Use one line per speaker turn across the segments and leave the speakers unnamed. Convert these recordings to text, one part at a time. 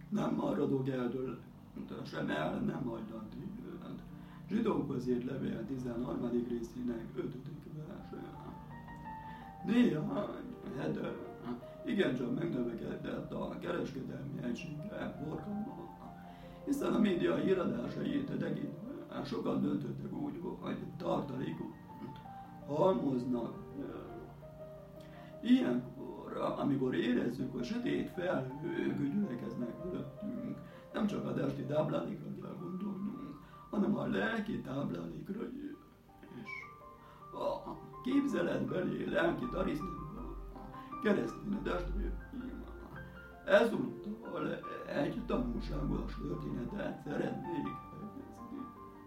Nem maradok eldől, sem el nem hagylak téged. Zsidókhoz írt levél 13. részének 5. verse. Néhány hete igencsak megnövekedett a kereskedelmi egységek forgalma, hiszen a média híradásait tekintve sokan döntöttek úgy, hogy tartalékot halmoznak. Ilyenkor, amikor érezzük, hogy sötét felhők gyülekeznek fölöttünk, nem csak a testi táplálékra kell gondolnunk, hanem a lelki táplálékra is. A képzeletbeli lelki tarisznyakban keresztény testvéreim, ezúttal egy tanulságos történetet szeretnék fejezni.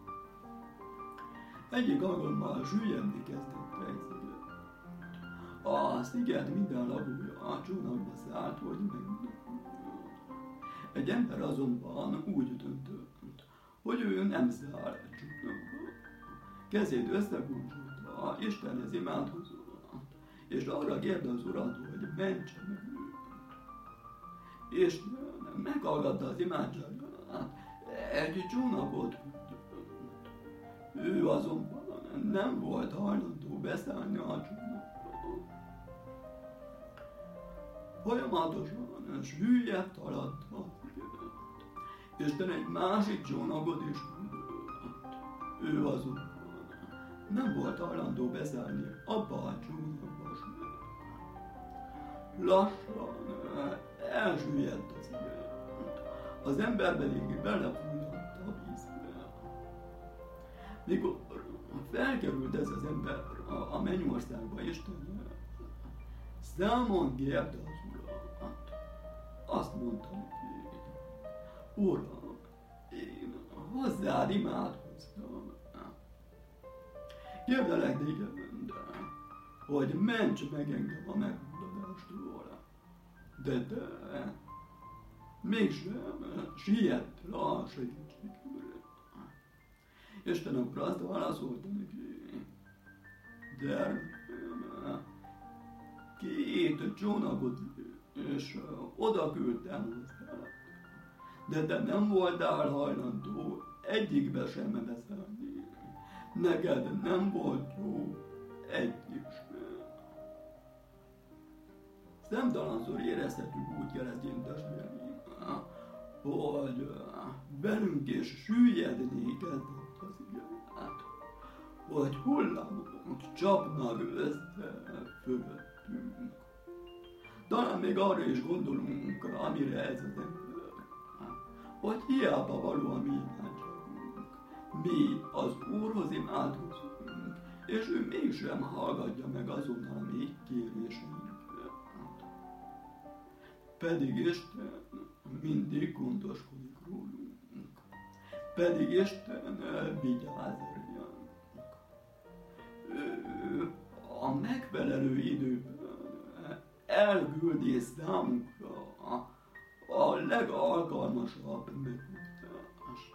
Egyik alkalommal süllyedni kezdett egy sziget. A sziget minden lakója a csónakba szállt, hogy meginduljon. Egy ember azonban úgy döntött, hogy ő nem száll egy csónakba. Kezét összekuncolta, Istenhez imádkozott, és arra kérte az Urat, hogy mentse meg őt. Isten meghallgatta az imádságát, egy csónakot küldött. Ő azonban nem volt hajlandó beszállni a csónakba. Folyamatosan süllyedt alatt a sziget. Isten egy másik csónakot is küldött. Ő azonban nem volt hajlandó beszállni abba a csónakba sem. Lassan elsüllyedt a sziget. Az ember pedig belefulladt a vízbe. Mikor felkerült ez az ember a mennyországba Istennel, számon kérte az Urat. Azt mondta neki, Uram, én hozzád imádkoztam. Kérdelek téged, hogy ments meg engem a meghulladástól. De te mégsem siettél a segítségemre. Isten akkor azt válaszolta neki, gyermekem, 2 csónakot és oda küldtem hozzád, de te nem voltál hajlandó egyikbe sem beszállni. Neked nem volt jó egyik sem. Számtalanszor érezhetjük úgy, keresztény testvéreim, hogy velünk is süllyedni kezdett az iget, hogy hullámok csapnak össze fölöttünk. Talán még arra is gondolunk, amire ez az ember, hogy hiába való a mi imádságunk. Mi az Úrhoz imádkozunk, és ő mégsem hallgatja meg azonnal a mi kéréseinket. Pedig Isten mindig gondoskodik rólunk. Pedig Isten vigyáz ránk. Ő a megfelelő időben elküldi számunkra a legalkalmasabb megoldást.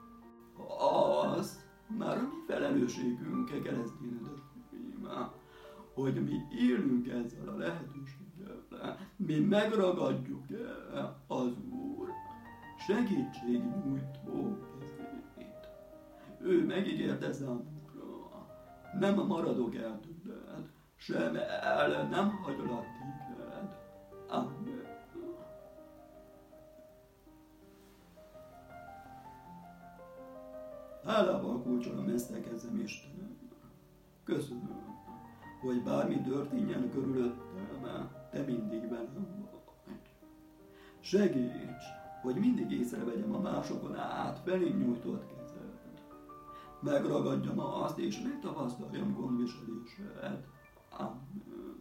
Az már a mi felelősségünk, keresztény testvéreim, hogy mi élünk ezzel a lehetőséggel, mi megragadjuk az Úr segítségnyújtó kezét. Ő megígérte számunkra, nem maradok el tőled, sem el nem hagylak téged. Amen. Hálával kulcsolom ezt kezdem Istenem. Köszönöm, hogy bármi történjen körülöttem, te mindig velem vagy. Segíts, hogy mindig észrevegyem a másokon át felém nyújtott kezed. Megragadjam azt és megtapasztaljam gondviselésed. Amen.